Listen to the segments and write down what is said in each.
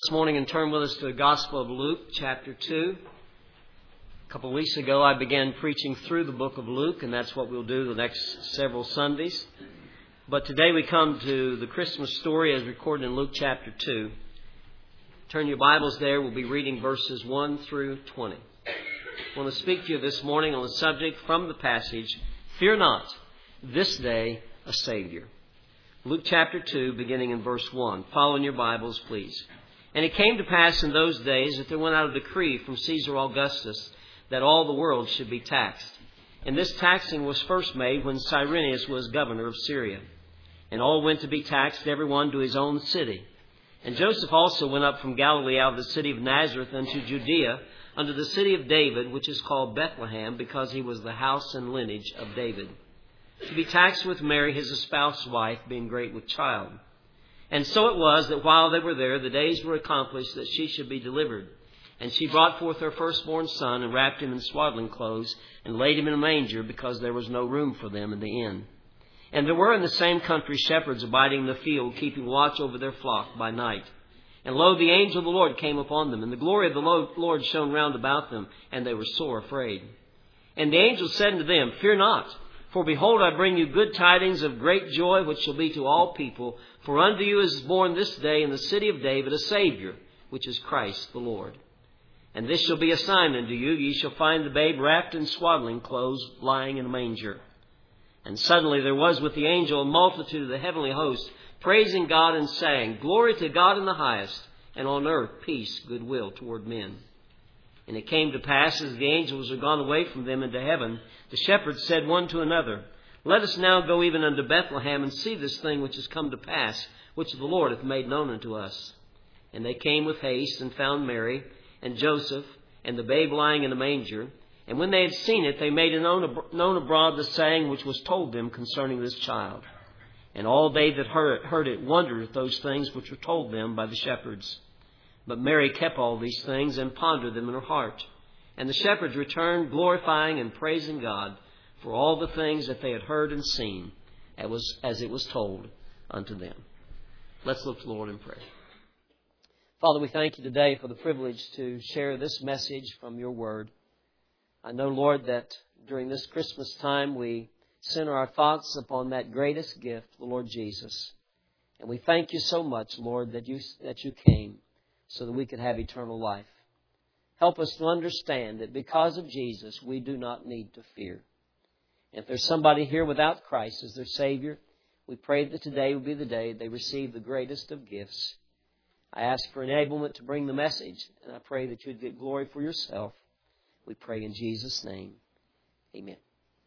This morning and turn with us to the Gospel of Luke, chapter 2. A couple of weeks ago I began preaching through the book of Luke, and that's what we'll do the next several Sundays. But today we come to the Christmas story as recorded in Luke chapter 2. Turn your Bibles there. We'll be reading verses 1 through 20. I want to speak to you this morning on the subject from the passage, Fear not, this day a Savior. Luke chapter 2, beginning in verse 1. Follow in your Bibles, please. And it came to pass in those days that there went out a decree from Caesar Augustus that all the world should be taxed. And this taxing was first made when Cyrenius was governor of Syria. And all went to be taxed, every one to his own city. And Joseph also went up from Galilee out of the city of Nazareth unto Judea, unto the city of David, which is called Bethlehem, because he was the house and lineage of David, to be taxed with Mary, his espoused wife, being great with child. And so it was that while they were there, the days were accomplished that she should be delivered. And she brought forth her firstborn son, and wrapped him in swaddling clothes, and laid him in a manger, because there was no room for them in the inn. And there were in the same country shepherds abiding in the field, keeping watch over their flock by night. And lo, the angel of the Lord came upon them, and the glory of the Lord shone round about them, and they were sore afraid. And the angel said unto them, Fear not. For behold, I bring you good tidings of great joy, which shall be to all people. For unto you is born this day in the city of David a Savior, which is Christ the Lord. And this shall be a sign unto you. Ye shall find the babe wrapped in swaddling clothes, lying in a manger. And suddenly there was with the angel a multitude of the heavenly host, praising God and saying, Glory to God in the highest, and on earth peace, goodwill toward men. And it came to pass, as the angels were gone away from them into heaven, the shepherds said one to another, Let us now go even unto Bethlehem, and see this thing which is come to pass, which the Lord hath made known unto us. And they came with haste, and found Mary, and Joseph, and the babe lying in a manger. And when they had seen it, they made known abroad the saying which was told them concerning this child. And all they that heard it wondered at those things which were told them by the shepherds. But Mary kept all these things and pondered them in her heart. And the shepherds returned, glorifying and praising God for all the things that they had heard and seen, as it was told unto them. Let's look to the Lord in prayer. Father, we thank you today for the privilege to share this message from your word. I know, Lord, that during this Christmas time we center our thoughts upon that greatest gift, the Lord Jesus. And we thank you so much, Lord, that you came so that we could have eternal life. Help us to understand that because of Jesus, we do not need to fear. If there's somebody here without Christ as their Savior, we pray that today will be the day they receive the greatest of gifts. I ask for enablement to bring the message, and I pray that you'd get glory for yourself. We pray in Jesus' name. Amen.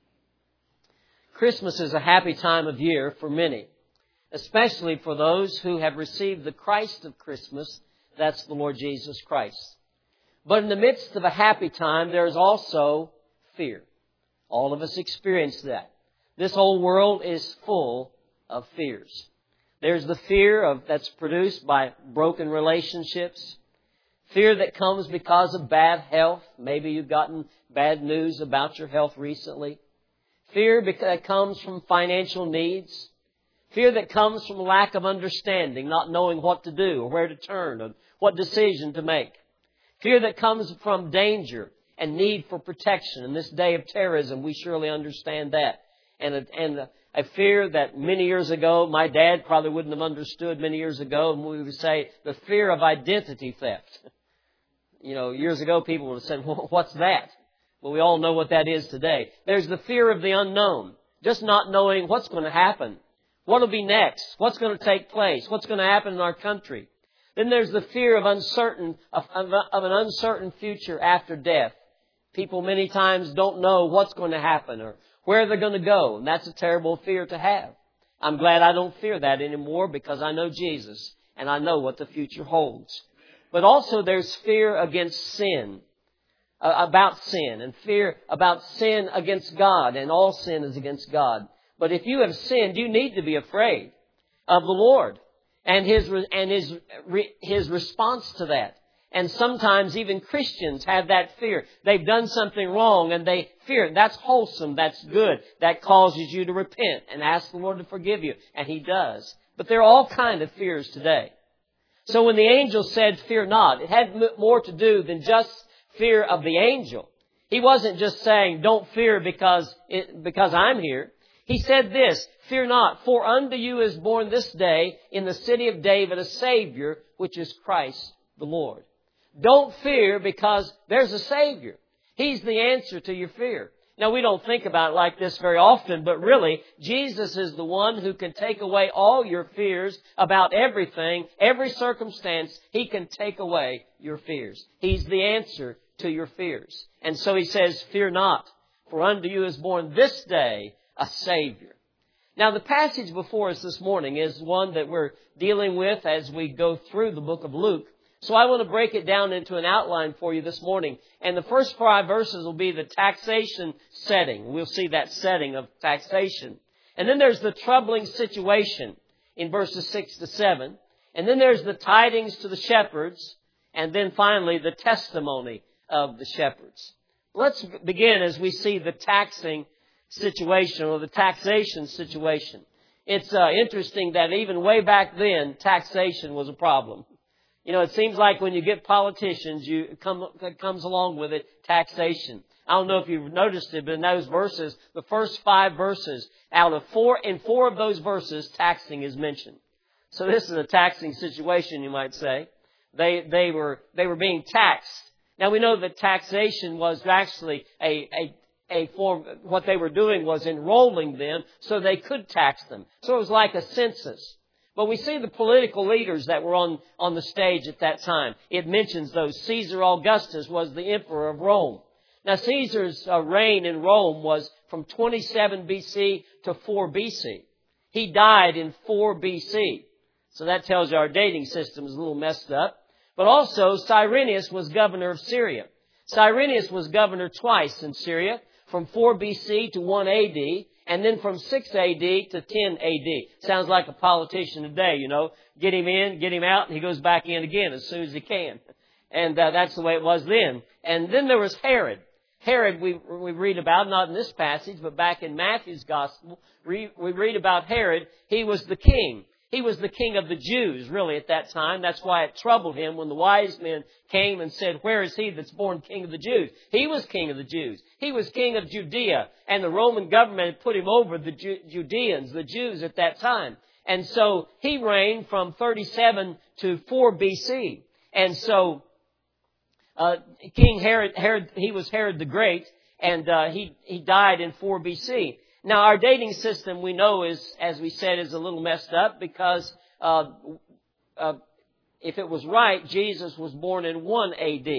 Christmas is a happy time of year for many, especially for those who have received the Christ of Christmas. That's the Lord Jesus Christ. But in the midst of a happy time, there is also fear. All of us experience that. This whole world is full of fears. There's the fear that's produced by broken relationships. Fear that comes because of bad health. Maybe you've gotten bad news about your health recently. Fear that comes from financial needs. Fear that comes from lack of understanding, not knowing what to do or where to turn or what decision to make. Fear that comes from danger and need for protection. In this day of terrorism, we surely understand that. And a fear that many years ago, my dad probably wouldn't have understood many years ago, and we would say the fear of identity theft. You know, years ago people would have said, well, what's that? Well, we all know what that is today. There's the fear of the unknown, just not knowing what's going to happen. What will be next? What's going to take place? What's going to happen in our country? Then there's the fear of an uncertain future after death. People many times don't know what's going to happen or where they're going to go. And that's a terrible fear to have. I'm glad I don't fear that anymore because I know Jesus and I know what the future holds. But also there's fear against sin, about sin, and fear about sin against God. And all sin is against God. But if you have sinned, you need to be afraid of the Lord and His response to that. And sometimes even Christians have that fear. They've done something wrong and they fear. That's wholesome. That's good. That causes you to repent and ask the Lord to forgive you. And He does. But there are all kinds of fears today. So when the angel said, fear not, it had more to do than just fear of the angel. He wasn't just saying, don't fear because I'm here. He said this, fear not, for unto you is born this day in the city of David a Savior, which is Christ the Lord. Don't fear because there's a Savior. He's the answer to your fear. Now, we don't think about it like this very often, but really, Jesus is the one who can take away all your fears about everything, every circumstance. He can take away your fears. He's the answer to your fears. And so He says, fear not, for unto you is born this day a Savior. Now, the passage before us this morning is one that we're dealing with as we go through the book of Luke. So I want to break it down into an outline for you this morning. And the first 5 verses will be the taxation setting. We'll see that setting of taxation. And then there's the troubling situation in verses 6 to 7. And then there's the tidings to the shepherds. And then finally, the testimony of the shepherds. Let's begin as we see the taxing situation or the taxation situation. It's interesting that even way back then, taxation was a problem. You know, it seems like when you get politicians, it comes along with it, taxation. I don't know if you've noticed it, but in those verses, the first 5 verses, out of 4, in 4 of those verses, taxing is mentioned. So this is a taxing situation, you might say. They were being taxed. Now we know that taxation was actually a form, what they were doing was enrolling them so they could tax them. So it was like a census. But we see the political leaders that were on the stage at that time. It mentions those. Caesar Augustus was the emperor of Rome. Now Caesar's reign in Rome was from 27 BC to 4 BC. He died in 4 BC. So that tells you our dating system is a little messed up. But also Cyrenius was governor of Syria. Cyrenius was governor twice in Syria, from 4 BC to 1 AD. And then from 6 AD to 10 AD. Sounds like a politician today, you know. Get him in, get him out, and he goes back in again as soon as he can. And that's the way it was then. And then there was Herod. Herod, we read about, not in this passage, but back in Matthew's Gospel, we read about Herod. He was the king. He was the king of the Jews, really, at that time. That's why it troubled him when the wise men came and said, where is he that's born king of the Jews? He was king of the Jews. He was king of Judea, and the Roman government had put him over the Judeans, the Jews at that time. And so he reigned from 37 to 4 BC. And so King Herod, he was Herod the Great, and he died in 4 BC. Now, our dating system, we know, is, as we said, is a little messed up because if it was right, Jesus was born in 1 AD.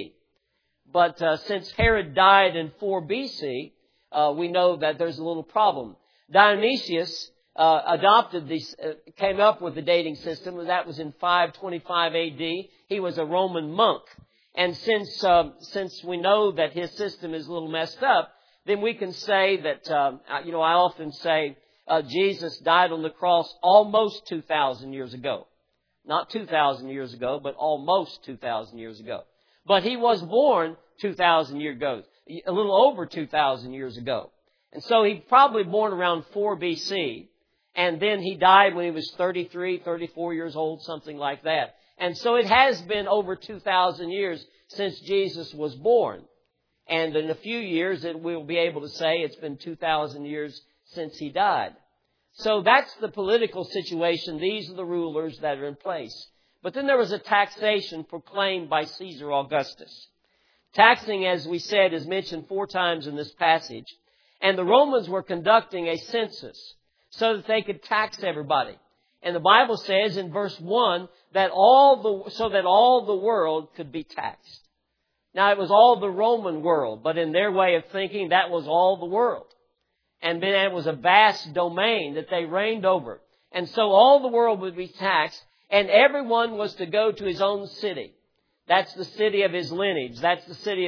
But since Herod died in 4 BC, we know that there's a little problem. Dionysius adopted this, came up with the dating system, and that was in 525 AD. He was a Roman monk. And since we know that his system is a little messed up, then we can say that, I often say Jesus died on the cross almost 2,000 years ago. Not 2,000 years ago, but almost 2,000 years ago. But he was born 2,000 years ago, a little over 2,000 years ago. And so he probably born around 4 BC. And then he died when he was 33, 34 years old, something like that. And so it has been over 2,000 years since Jesus was born. And in a few years, we'll be able to say it's been 2,000 years since he died. So that's the political situation. These are the rulers that are in place. But then there was a taxation proclaimed by Caesar Augustus. Taxing, as we said, is mentioned 4 times in this passage. And the Romans were conducting a census so that they could tax everybody. And the Bible says in verse 1 that so that all the world could be taxed. Now, it was all the Roman world, but in their way of thinking, that was all the world. And then it was a vast domain that they reigned over. And so all the world would be taxed, and everyone was to go to his own city. That's the city of his lineage. That's the city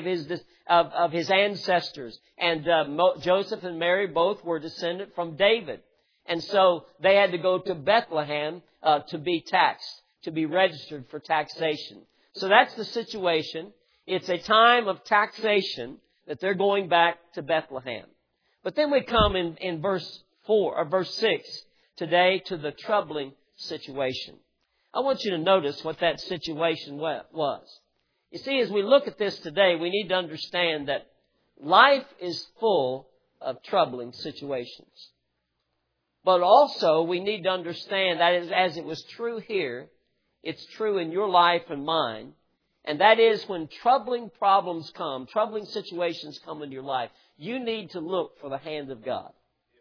of his ancestors. And Joseph and Mary both were descended from David. And so they had to go to Bethlehem to be taxed, to be registered for taxation. So that's the situation. It's a time of taxation that they're going back to Bethlehem. But then we come in verse 6 today to the troubling situation. I want you to notice what that situation was. You see, as we look at this today, we need to understand that life is full of troubling situations. But also, we need to understand that as it was true here, it's true in your life and mine. And that is when troubling problems come, troubling situations come into your life, you need to look for the hand of God.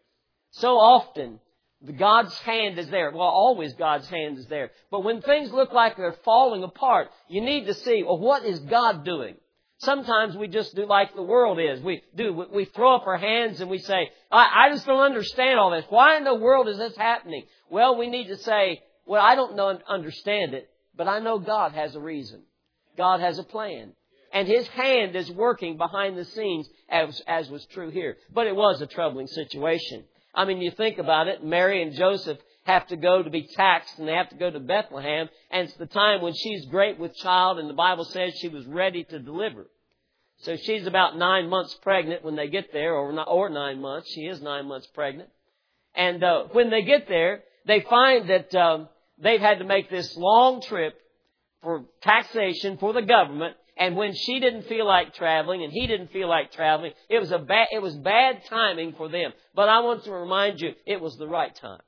So often, God's hand is there. Well, always God's hand is there. But when things look like they're falling apart, you need to see, well, what is God doing? Sometimes we just do like the world is. We throw up our hands and we say, I just don't understand all this. Why in the world is this happening? Well, we need to say, well, I don't understand it, but I know God has a reason. God has a plan. And His hand is working behind the scenes as was true here. But it was a troubling situation. I mean, you think about it, Mary and Joseph have to go to be taxed and they have to go to Bethlehem. And it's the time when she's great with child and the Bible says she was ready to deliver. So she's about 9 months pregnant when they get there, or 9 months. She is 9 months pregnant. And when they get there, they find that they've had to make this long trip for taxation for the government. And when she didn't feel like traveling and he didn't feel like traveling, it was bad timing for them. But I want to remind you, it was the right time.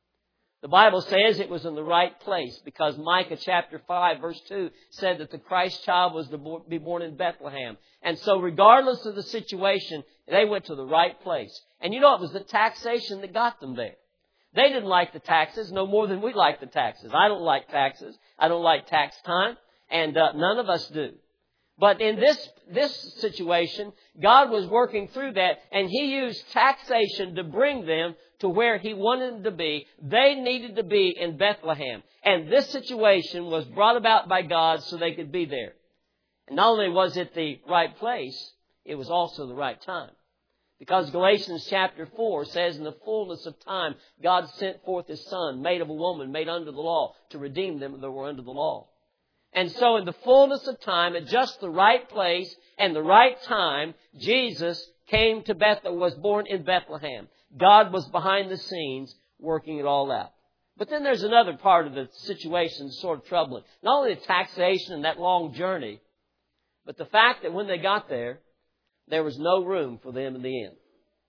The Bible says it was in the right place because Micah chapter 5 verse 2 said that the Christ child was to be born in Bethlehem. And so regardless of the situation, they went to the right place. And you know, it was the taxation that got them there. They didn't like the taxes no more than we like the taxes. I don't like taxes. I don't like tax time. And none of us do. But in this situation, God was working through that, and He used taxation to bring them to where He wanted them to be. They needed to be in Bethlehem. And this situation was brought about by God so they could be there. And not only was it the right place, it was also the right time. Because Galatians chapter 4 says, in the fullness of time, God sent forth His Son, made of a woman, made under the law, to redeem them that were under the law. And so in the fullness of time, at just the right place and the right time, Jesus came to was born in Bethlehem. God was behind the scenes working it all out. But then there's another part of the situation that's sort of troubling. Not only the taxation and that long journey, but the fact that when they got there, there was no room for them in the inn.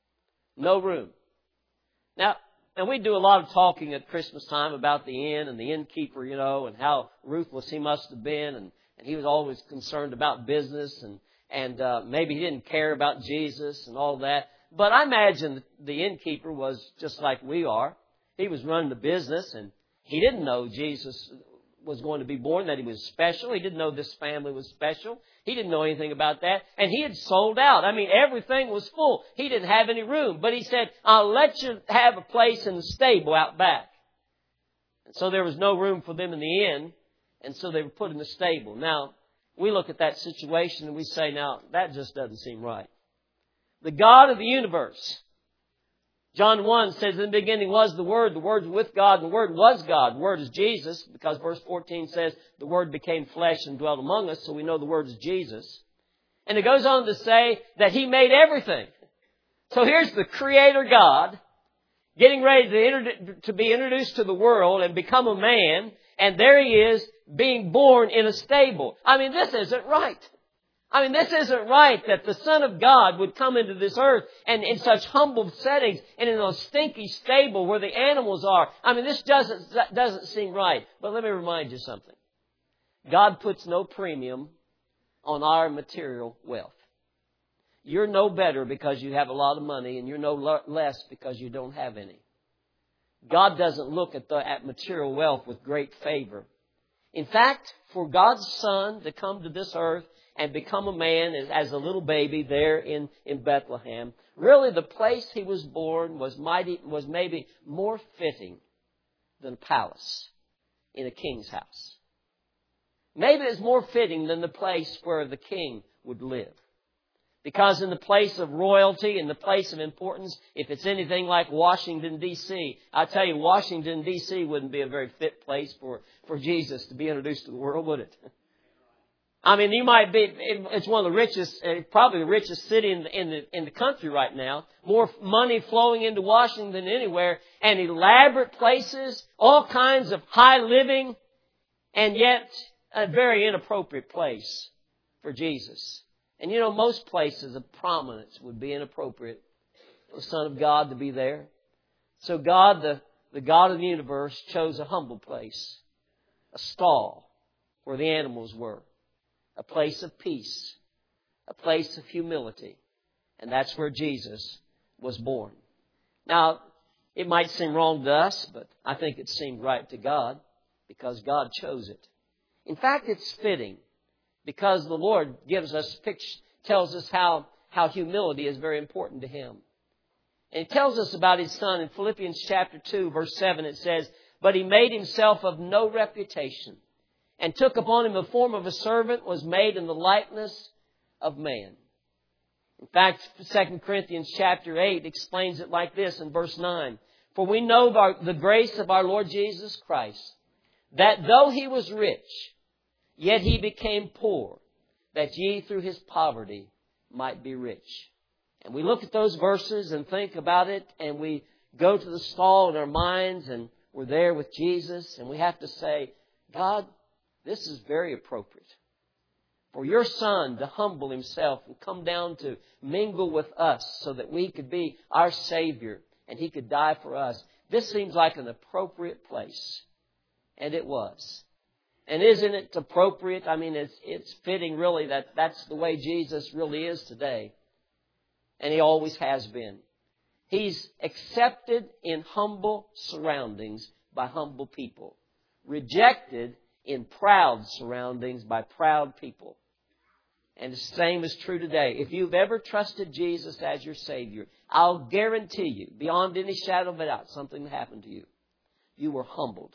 No room. Now, and we do a lot of talking at Christmas time about the inn and the innkeeper, you know, and how ruthless he must have been. And he was always concerned about business and maybe he didn't care about Jesus and all that. But I imagine the innkeeper was just like we are. He was running the business and he didn't know Jesus was going to be born, that He was special. He didn't know this family was special. He didn't know anything about that. And he had sold out. I mean, everything was full. He didn't have any room. But He said, I'll let you have a place in the stable out back. And so there was no room for them in the inn. And so they were put in the stable. Now, we look at that situation and we say, now, that just doesn't seem right. The God of the universe. John 1 says, in the beginning was the Word was with God, and the Word was God. The Word is Jesus, because verse 14 says, the Word became flesh and dwelt among us, so we know the Word is Jesus. And it goes on to say that He made everything. So here's the Creator God, getting ready to be introduced to the world and become a man, and there He is, being born in a stable. I mean, this isn't right. I mean, this isn't right that the Son of God would come into this earth and in such humble settings and in a stinky stable where the animals are. I mean, this doesn't seem right. But let me remind you something. God puts no premium on our material wealth. You're no better because you have a lot of money, and you're no less because you don't have any. God doesn't look at material wealth with great favor. In fact, for God's Son to come to this earth and become a man as a little baby there in Bethlehem, really the place He was born was maybe more fitting than a palace in a king's house. Maybe it's more fitting than the place where the king would live. Because in the place of royalty, in the place of importance, if it's anything like Washington, D.C., I tell you, Washington, D.C. wouldn't be a very fit place for Jesus to be introduced to the world, would it? I mean, it's one of the richest, probably the richest city in the country right now. More money flowing into Washington than anywhere, and elaborate places, all kinds of high living. and yet a very inappropriate place for Jesus. And you know, most places of prominence would be inappropriate for the Son of God to be there. So God, the God of the universe, chose a humble place, a stall where the animals were, a place of peace, a place of humility. And that's where Jesus was born. Now, it might seem wrong to us, but I think it seemed right to God because God chose it. In fact, it's fitting because the Lord gives us tells us how humility is very important to Him. And He tells us about His Son in Philippians chapter 2, verse 7. It says, "But He made Himself of no reputation, and took upon Him the form of a servant, was made in the likeness of man." In fact, 2 Corinthians chapter 8 explains it like this in verse 9. "For we know the grace of our Lord Jesus Christ, that though He was rich, yet He became poor, that ye through His poverty might be rich." And we look at those verses and think about it, and we go to the stall in our minds, and we're there with Jesus, and we have to say, God, this is very appropriate. For your Son to humble Himself and come down to mingle with us so that we could be our Savior and He could die for us. This seems like an appropriate place. And it was. And isn't it appropriate? I mean, it's fitting really that that's the way Jesus really is today. And He always has been. He's accepted in humble surroundings by humble people. Rejected in proud surroundings by proud people. And the same is true today. If you've ever trusted Jesus as your Savior, I'll guarantee you, beyond any shadow of a doubt, something happened to you. You were humbled.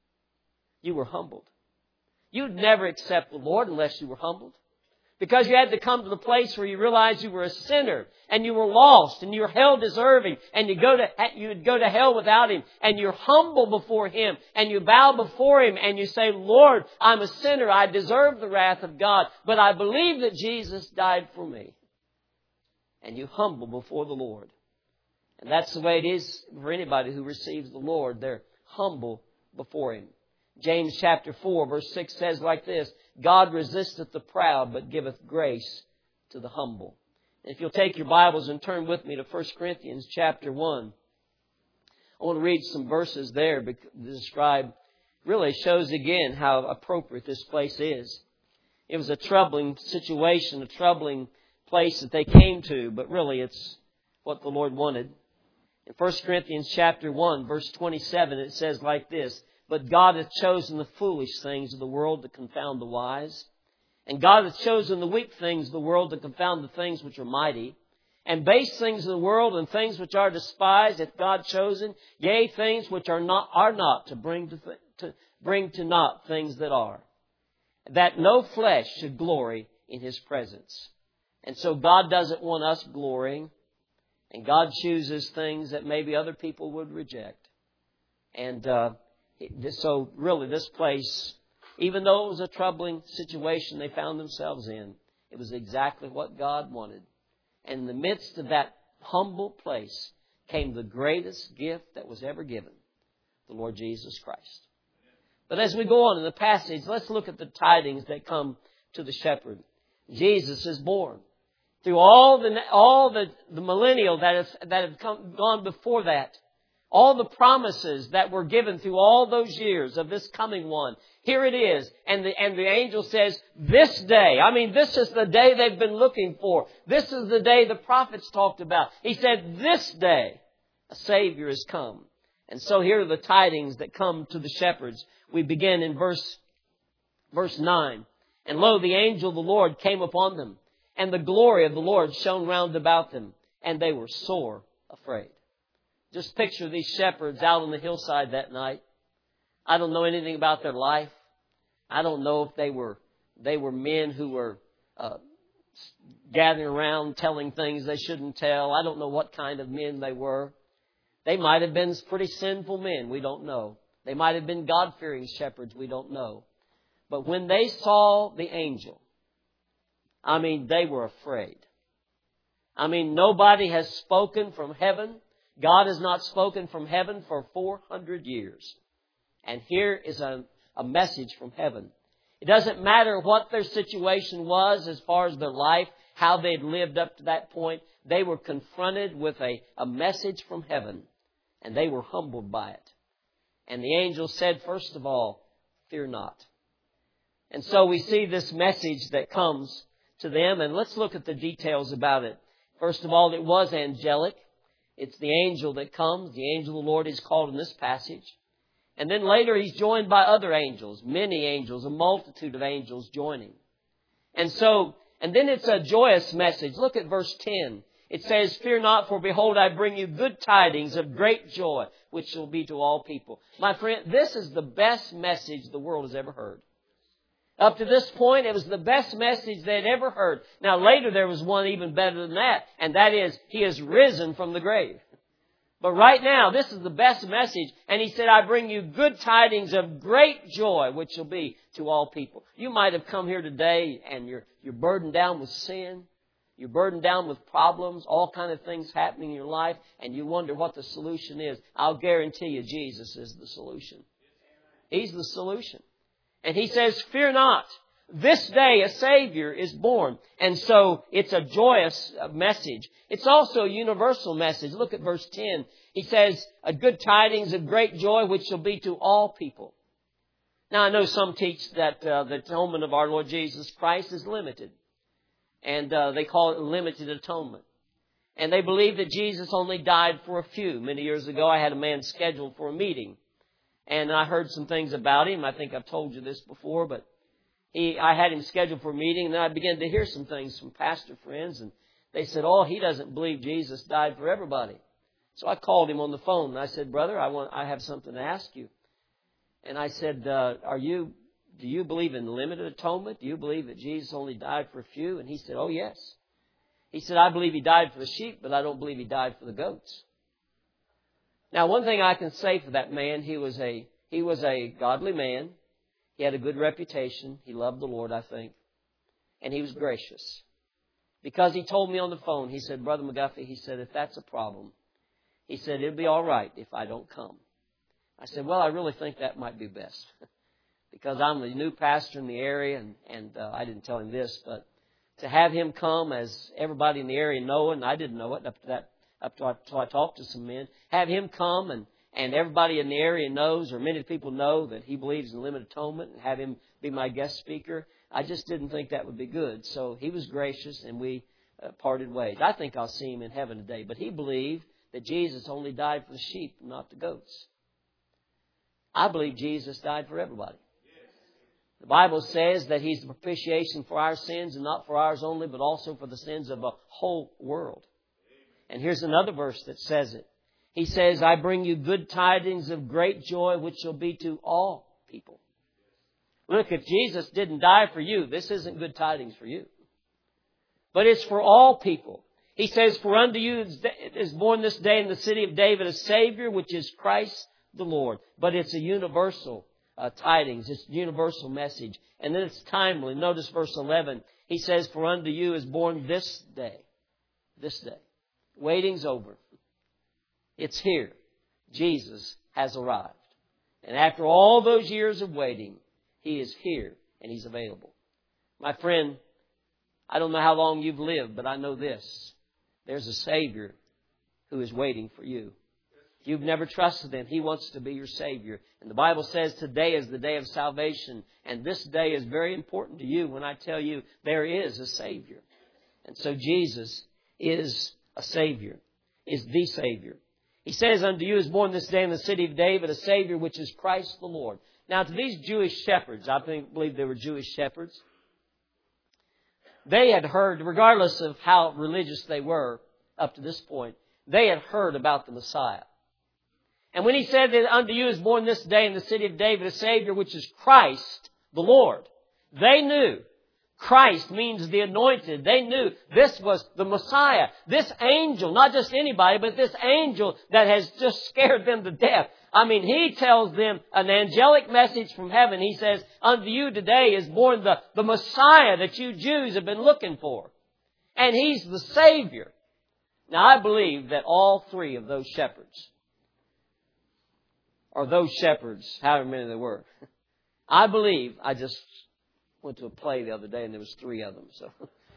You were humbled. You'd never accept the Lord unless you were humbled. Because you had to come to the place where you realized you were a sinner and you were lost and you were hell deserving and you'd go to hell without Him, and you're humble before Him and you bow before Him and you say, Lord, I'm a sinner. I deserve the wrath of God, but I believe that Jesus died for me. And you humble before the Lord. And that's the way it is for anybody who receives the Lord. They're humble before Him. James chapter 4 verse 6 says like this, God resisteth the proud, but giveth grace to the humble. And if you'll take your Bibles and turn with me to 1 Corinthians chapter 1. I want to read some verses there to describe, really shows again how appropriate this place is. It was a troubling situation, a troubling place that they came to, but really it's what the Lord wanted. In 1 Corinthians chapter 1 verse 27 it says like this, "But God hath chosen the foolish things of the world to confound the wise. And God hath chosen the weak things of the world to confound the things which are mighty. And base things of the world and things which are despised hath God chosen, yea, things which are not to bring to naught things that are, that no flesh should glory in His presence." And so God doesn't want us glorying. And God chooses things that maybe other people would reject. And so really this place, even though it was a troubling situation they found themselves in, it was exactly what God wanted. And in the midst of that humble place came the greatest gift that was ever given, the Lord Jesus Christ. But as we go on in the passage, let's look at the tidings that come to the shepherd. Jesus is born. Through all the millennial that have gone before that, all the promises that were given through all those years of this coming one, here it is. And the angel says, this day, this is the day they've been looking for. This is the day the prophets talked about. He said, this day, a Savior has come. And so here are the tidings that come to the shepherds. We begin in verse 9. "And lo, the angel of the Lord came upon them, and the glory of the Lord shone round about them, and they were sore afraid." Just picture these shepherds out on the hillside that night. I don't know anything about their life. I don't know if they were men who were gathering around telling things they shouldn't tell. I don't know what kind of men they were. They might have been pretty sinful men. We don't know. They might have been God-fearing shepherds. We don't know. But when they saw the angel, they were afraid. Nobody has spoken from heaven. God has not spoken from heaven for 400 years. And here is a a message from heaven. It doesn't matter what their situation was as far as their life, how they'd lived up to that point. They were confronted with a message from heaven, and they were humbled by it. And the angel said, first of all, fear not. And so we see this message that comes to them, and let's look at the details about it. First of all, it was angelic. It's the angel that comes. The angel of the Lord is called in this passage. And then later he's joined by other angels, many angels, a multitude of angels joining. And then it's a joyous message. Look at verse 10. It says, fear not, for behold, I bring you good tidings of great joy, which shall be to all people. My friend, this is the best message the world has ever heard. Up to this point, it was the best message they'd ever heard. Now later there was one even better than that, and that is, He is risen from the grave. But right now, this is the best message. And He said, I bring you good tidings of great joy, which shall be to all people. You might have come here today and you're burdened down with sin. You're burdened down with problems, all kind of things happening in your life, and you wonder what the solution is. I'll guarantee you Jesus is the solution. He's the solution. And He says, fear not. This day a Savior is born. And so it's a joyous message. It's also a universal message. Look at verse 10. He says, a good tidings of great joy, which shall be to all people. Now I know some teach that the atonement of our Lord Jesus Christ is limited. And they call it limited atonement. And they believe that Jesus only died for a few. Many years ago I had a man scheduled for a meeting. And I heard some things about him. I think I've told you this before, but I had him scheduled for a meeting, and then I began to hear some things from pastor friends, and they said, oh, he doesn't believe Jesus died for everybody. So I called him on the phone, and I said, brother, I have something to ask you. And I said, do you believe in limited atonement? Do you believe that Jesus only died for a few? And he said, oh, yes. He said, I believe He died for the sheep, but I don't believe He died for the goats. Now, one thing I can say for that man, he was a godly man. He had a good reputation. He loved the Lord, I think. And he was gracious. Because he told me on the phone, he said, Brother McGuffey, he said, if that's a problem, he said, it'll be all right if I don't come. I said, well, I really think that might be best. Because I'm the new pastor in the area, and I didn't tell him this, but to have him come, as everybody in the area know, and I didn't know it up to I talked to some men, have him come and everybody in the area knows, or many people know, that he believes in limited atonement, and have him be my guest speaker. I just didn't think that would be good. So he was gracious, and we parted ways. I think I'll see him in heaven today. But he believed that Jesus only died for the sheep, not the goats. I believe Jesus died for everybody. The Bible says that He's the propitiation for our sins, and not for ours only, but also for the sins of the whole world. And here's another verse that says it. He says, I bring you good tidings of great joy, which shall be to all people. Look, if Jesus didn't die for you, this isn't good tidings for you. But it's for all people. He says, for unto you is born this day in the city of David a Savior, which is Christ the Lord. But it's a universal tidings. It's a universal message. And then it's timely. Notice verse 11. He says, for unto you is born this day. This day. Waiting's over. It's here. Jesus has arrived. And after all those years of waiting, He is here and He's available. My friend, I don't know how long you've lived, but I know this. There's a Savior who is waiting for you. If you've never trusted Him, He wants to be your Savior. And the Bible says today is the day of salvation. And this day is very important to you when I tell you there is a Savior. And so Jesus is a Savior, is the Savior. He says, unto you is born this day in the city of David a Savior, which is Christ the Lord. Now, to these Jewish shepherds, I believe they were Jewish shepherds, they had heard, regardless of how religious they were up to this point, they had heard about the Messiah. And when He said that unto you is born this day in the city of David a Savior, which is Christ the Lord, they knew Christ means the anointed. They knew this was the Messiah. This angel, not just anybody, but this angel that has just scared them to death. I mean, He tells them an angelic message from heaven. He says, unto you today is born the Messiah that you Jews have been looking for. And He's the Savior. Now, I believe that all three of those shepherds, or those shepherds, however many there were, I believe, I just went to a play the other day and there was 3 of them. So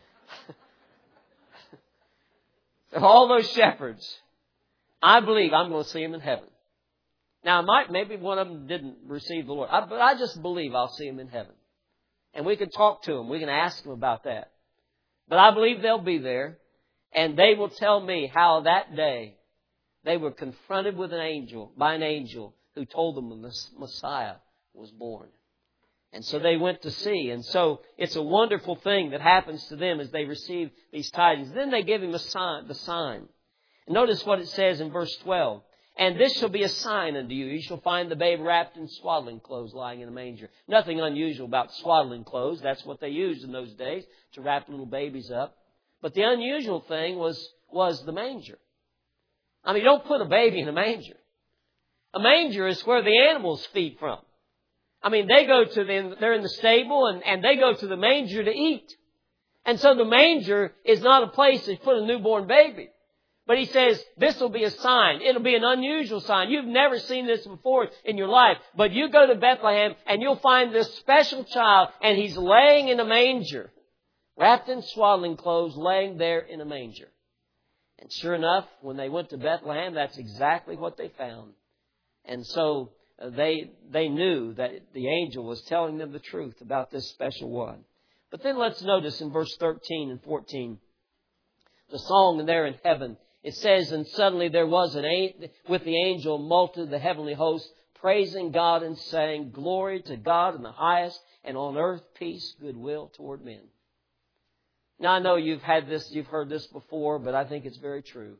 all those shepherds, I believe I'm going to see them in heaven. Now, maybe one of them didn't receive the Lord, but I just believe I'll see them in heaven. And we can talk to them. We can ask them about that. But I believe they'll be there, and they will tell me how that day they were confronted with by an angel who told them the Messiah was born. And so they went to see. And so it's a wonderful thing that happens to them as they receive these tidings. Then they give him the sign. And notice what it says in verse 12. And this shall be a sign unto you. You shall find the babe wrapped in swaddling clothes lying in a manger. Nothing unusual about swaddling clothes. That's what they used in those days, to wrap little babies up. But the unusual thing was the manger. I mean, you don't put a baby in a manger. A manger is where the animals feed from. I mean, they're in the stable and they go to the manger to eat. And so the manger is not a place to put a newborn baby. But he says, this will be a sign. It'll be an unusual sign. You've never seen this before in your life. But you go to Bethlehem and you'll find this special child, and he's laying in a manger, wrapped in swaddling clothes, laying there in a manger. And sure enough, when they went to Bethlehem, that's exactly what they found. And so they knew that the angel was telling them the truth about this special one. But then let's notice in verse 13 and 14, the song there in heaven. It says, and suddenly there was with the angel a multitude of the heavenly host, praising God and saying, glory to God in the highest, and on earth peace, goodwill toward men. Now I know you've heard this before, but I think it's very true.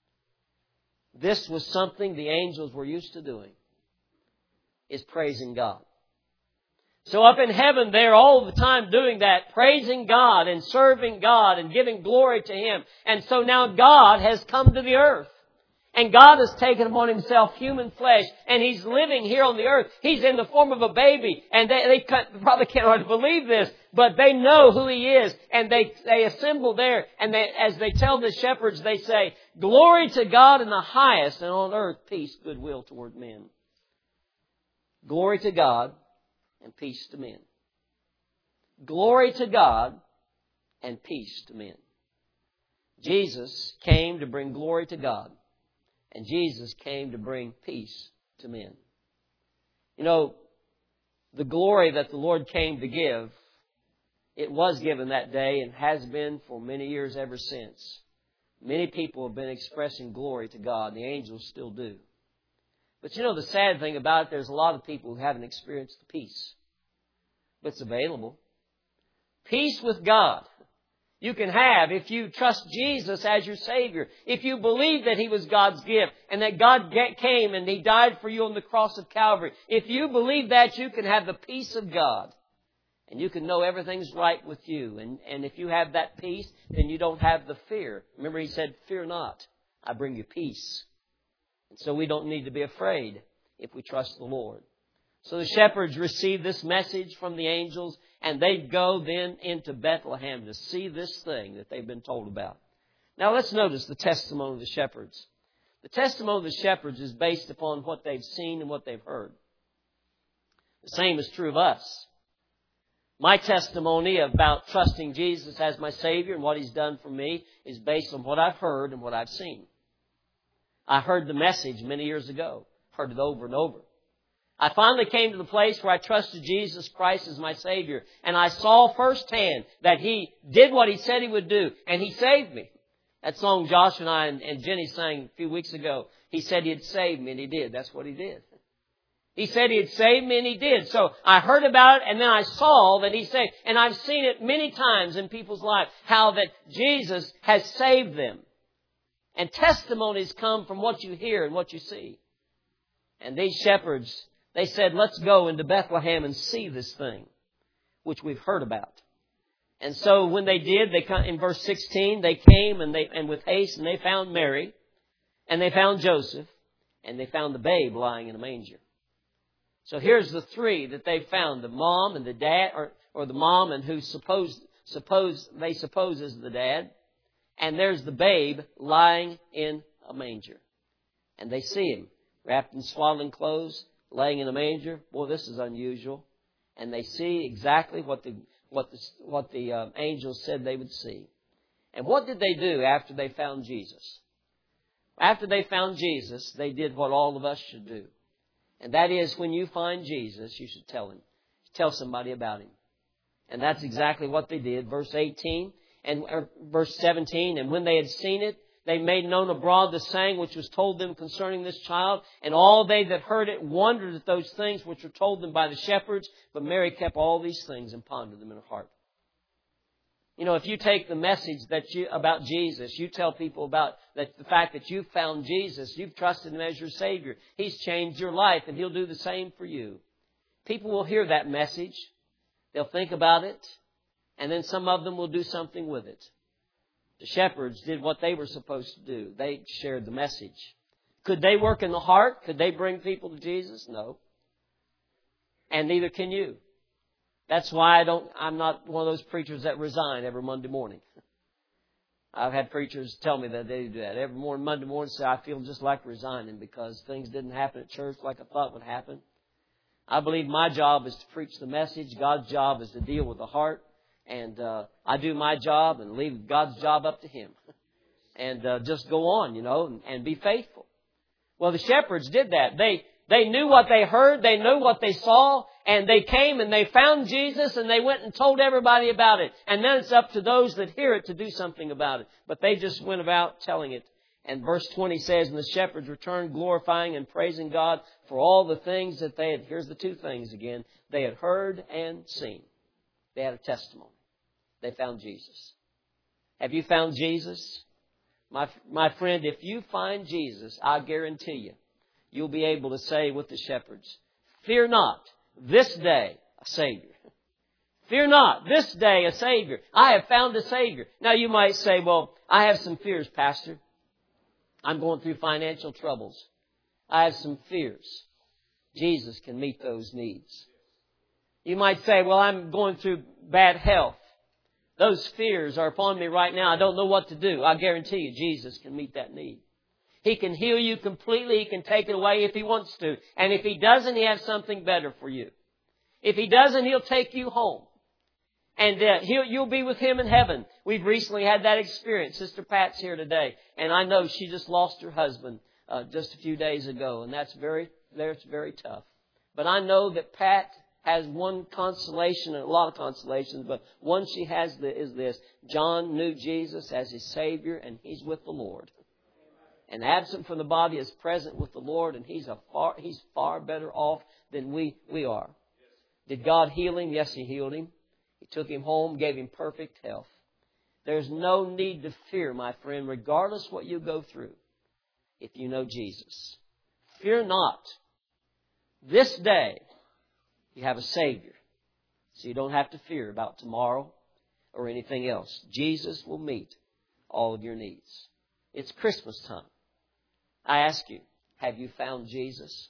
This was something the angels were used to doing, is praising God. So up in heaven, they're all the time doing that, praising God and serving God and giving glory to Him. And so now God has come to the earth. And God has taken upon Himself human flesh. And He's living here on the earth. He's in the form of a baby. And they probably can't hardly believe this. But they know who He is. And they assemble there. And as they tell the shepherds, they say, glory to God in the highest, and on earth peace, goodwill toward men. Glory to God and peace to men. Glory to God and peace to men. Jesus came to bring glory to God, and Jesus came to bring peace to men. You know, the glory that the Lord came to give, it was given that day and has been for many years ever since. Many people have been expressing glory to God, and the angels still do. But you know, the sad thing about it, there's a lot of people who haven't experienced the peace. But it's available. Peace with God. You can have if you trust Jesus as your Savior. If you believe that He was God's gift and that God came and He died for you on the cross of Calvary. If you believe that, you can have the peace of God. And you can know everything's right with you. And if you have that peace, then you don't have the fear. Remember He said, fear not, I bring you peace. And so we don't need to be afraid if we trust the Lord. So the shepherds receive this message from the angels, and they go then into Bethlehem to see this thing that they've been told about. Now let's notice the testimony of the shepherds. The testimony of the shepherds is based upon what they've seen and what they've heard. The same is true of us. My testimony about trusting Jesus as my Savior and what He's done for me is based on what I've heard and what I've seen. I heard the message many years ago. Heard it over and over. I finally came to the place where I trusted Jesus Christ as my Savior. And I saw firsthand that He did what He said He would do. And He saved me. That song Josh and I and Jenny sang a few weeks ago. He said He'd save me, and He did. That's what He did. He said He'd save me, and He did. So I heard about it, and then I saw that He saved. And I've seen it many times in people's lives, how that Jesus has saved them. And testimonies come from what you hear and what you see. And these shepherds, they said, let's go into Bethlehem and see this thing, which we've heard about. And so when they did, in verse 16, they came and with haste, and they found Mary, and they found Joseph, and they found the babe lying in a manger. So here's the three that they found: the mom and the dad, or the mom and who they suppose is the dad. And there's the babe lying in a manger. And they see Him wrapped in swaddling clothes, laying in a manger. Boy, this is unusual. And they see exactly what the angels said they would see. And what did they do after they found Jesus? After they found Jesus, they did what all of us should do. And that is, when you find Jesus, you should tell Him. Tell somebody about Him. And that's exactly what they did. Verse 18 or verse 17, and when they had seen it, they made known abroad the saying which was told them concerning this child. And all they that heard it wondered at those things which were told them by the shepherds. But Mary kept all these things and pondered them in her heart. You know, if you take the message about Jesus, you tell people about the fact that you've found Jesus, you've trusted Him as your Savior. He's changed your life, and He'll do the same for you. People will hear that message. They'll think about it, and then some of them will do something with it. The shepherds did what they were supposed to do. They shared the message. Could they work in the heart? Could they bring people to Jesus? No. And neither can you. That's why I'm not one of those preachers that resign every Monday morning. I've had preachers tell me that they do that. Every morning, Monday morning, say, I feel just like resigning because things didn't happen at church like I thought would happen. I believe my job is to preach the message. God's job is to deal with the heart. And I do my job and leave God's job up to Him. And just go on, and be faithful. Well, the shepherds did that. They knew what they heard. They knew what they saw. And they came and they found Jesus and they went and told everybody about it. And then it's up to those that hear it to do something about it. But they just went about telling it. And verse 20 says, and the shepherds returned glorifying and praising God for all the things that they had. Here's the two things again. They had heard and seen. They had a testimony. They found Jesus. Have you found Jesus? My friend, if you find Jesus, I guarantee you, you'll be able to say with the shepherds, fear not, this day a Savior. Fear not, this day a Savior. I have found a Savior. Now you might say, well, I have some fears, Pastor. I'm going through financial troubles. I have some fears. Jesus can meet those needs. You might say, well, I'm going through bad health. Those fears are upon me right now. I don't know what to do. I guarantee you, Jesus can meet that need. He can heal you completely. He can take it away if He wants to. And if He doesn't, He has something better for you. If He doesn't, He'll take you home. And you'll be with Him in heaven. We've recently had that experience. Sister Pat's here today. And I know she just lost her husband just a few days ago. And that's very tough. But I know that Pat has one consolation, and a lot of consolations, but one she has is this. John knew Jesus as his Savior, and he's with the Lord. And absent from the body is present with the Lord, and he's far better off than we are. Did God heal him? Yes, He healed him. He took him home, gave him perfect health. There's no need to fear, my friend, regardless what you go through, if you know Jesus. Fear not. This day, you have a Savior. So you don't have to fear about tomorrow or anything else. Jesus will meet all of your needs. It's Christmas time. I ask you, have you found Jesus?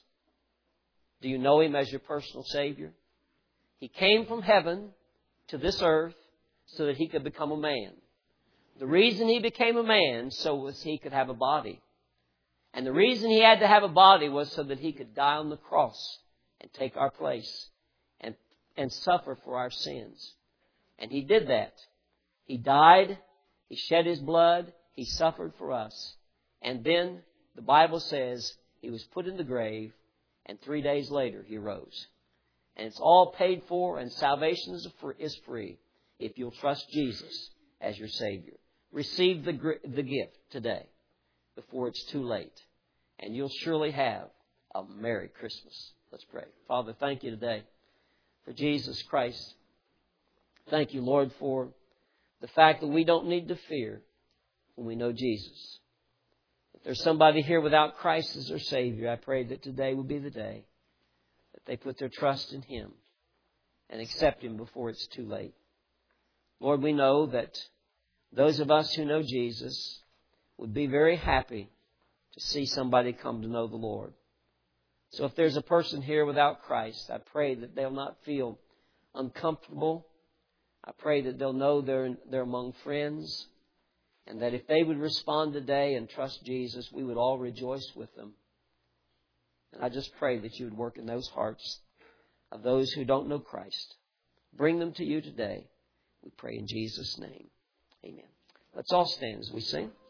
Do you know Him as your personal Savior? He came from heaven to this earth so that He could become a man. The reason He became a man so was He could have a body. And the reason He had to have a body was so that He could die on the cross and take our place and suffer for our sins. And He did that. He died. He shed His blood. He suffered for us. And then the Bible says He was put in the grave, and 3 days later He rose. And it's all paid for, and salvation is free if you'll trust Jesus as your Savior. Receive the gift today before it's too late, and you'll surely have a Merry Christmas. Let's pray. Father, thank You today for Jesus Christ. Thank You, Lord, for the fact that we don't need to fear when we know Jesus. If there's somebody here without Christ as their Savior, I pray that today will be the day that they put their trust in Him and accept Him before it's too late. Lord, we know that those of us who know Jesus would be very happy to see somebody come to know the Lord. So if there's a person here without Christ, I pray that they'll not feel uncomfortable. I pray that they'll know they're among friends, and that if they would respond today and trust Jesus, we would all rejoice with them. And I just pray that You would work in those hearts of those who don't know Christ. Bring them to you today. We pray in Jesus' name. Amen. Let's all stand as we sing.